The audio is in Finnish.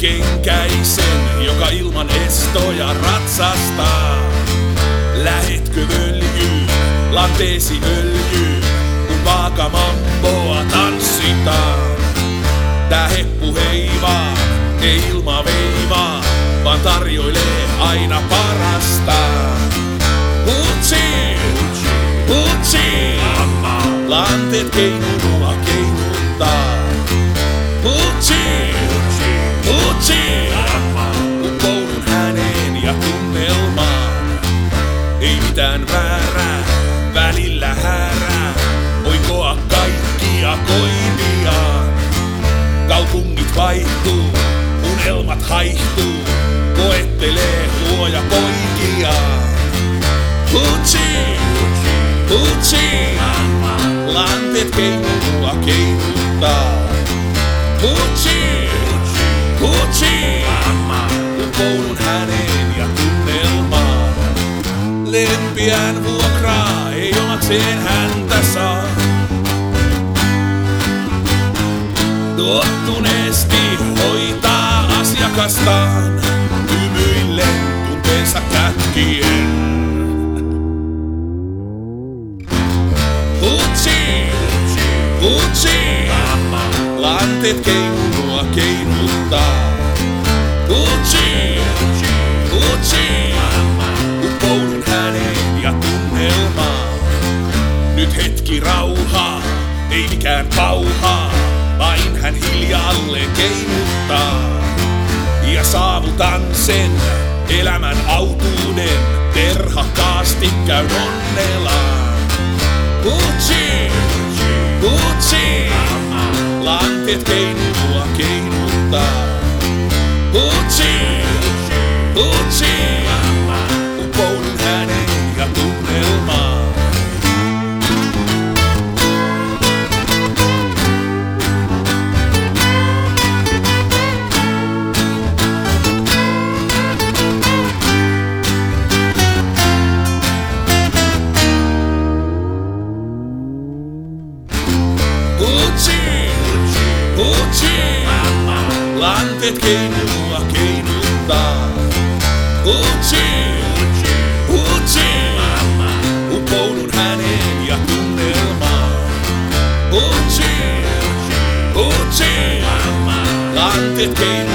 kenkäisen, joka ilman estoja ratsastaa. Lähetkö völjyyn, lanteesi öljyyn, kun vaakamamboa tanssitaan? Tää heppu heivaa, ei ilma veivaa, vaan tarjoilee aina parasta. Hutsi, hutsi, lanteet keinua keinuttaa. Hutsi, hutsi, uppoudun ääneen ja tunnelmaan. Ei mitään väärää, välillä häärää, voi koa kaikkia koiniaan. Kaupungit vaihtuu, unelmat haihtuu, koettelee luoja poikiaan. Hutsi, hutsi, lanteet keinua keinuttaa. Hutsi, hutsi, uppoudun ääneen ja tunnelmaan. Lempiään vuokraa, ei omakseen häntä saa. Tottuneesti hoitaa asiakastaan, hymyillen tunteensa kätkien. Hutsi, hutsi, lanteet keinua keinuttaa. Hutsi, hutsi, uppoudun ääneen ja tunnelmaan. Nyt hetki rauhaa, ei mikään pauhaa, vain hän hiljalleen keinuttaa. Ja saavutan sen elämän autuuden, terhakkaasti käyn onnellaan. Hutsi, hutsi, lanteet keinua keinuttaa. Hutsi, hutsi, uppoudun ääneen ja tunnelmaan. Hutsi, hutsi, lanteet keinua keinuttaa. Hutsi, hutsi, uppoudun ääneen ja tunnelmaan. Hutsi, hutsi, lanteet keinua.